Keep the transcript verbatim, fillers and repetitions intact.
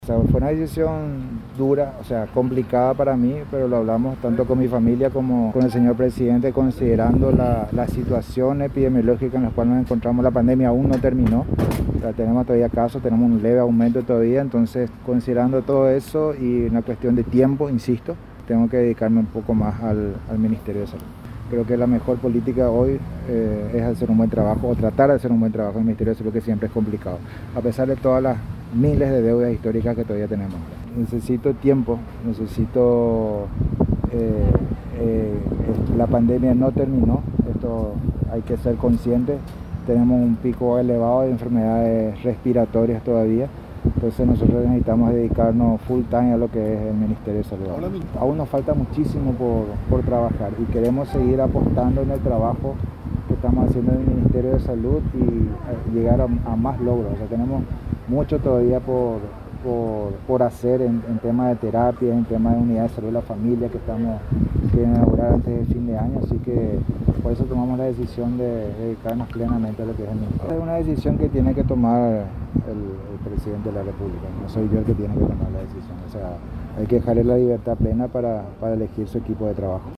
O sea, fue una decisión dura, o sea, complicada para mí, pero lo hablamos tanto con mi familia como con el señor presidente, considerando la, la situación epidemiológica en la cual nos encontramos. La pandemia aún no terminó, o sea, tenemos todavía casos, tenemos un leve aumento todavía, entonces considerando todo eso y una cuestión de tiempo, insisto, tengo que dedicarme un poco más al, al Ministerio de Salud. Creo que la mejor política hoy eh, es hacer un buen trabajo o tratar de hacer un buen trabajo en el Ministerio de Salud, que siempre es complicado, a pesar de todas las miles de deudas históricas que todavía tenemos. Necesito tiempo, necesito... Eh, eh, la pandemia no terminó, esto hay que ser conscientes, tenemos un pico elevado de enfermedades respiratorias todavía, entonces nosotros necesitamos dedicarnos full time a lo que es el Ministerio de Salud. Aún nos falta muchísimo por, por trabajar y queremos seguir apostando en el trabajo que estamos haciendo en el Ministerio de Salud y llegar a, a más logros. O sea, tenemos mucho todavía por, por, por hacer en, en temas de terapia, en temas de unidad de salud de la familia que estamos que inaugurar antes del fin de año, así que por eso tomamos la decisión de dedicarnos plenamente a lo que es el Ministerio. Es una decisión que tiene que tomar el, el presidente de la República, no soy yo el que tiene que tomar la decisión, o sea, hay que dejarle la libertad plena para, para elegir su equipo de trabajo.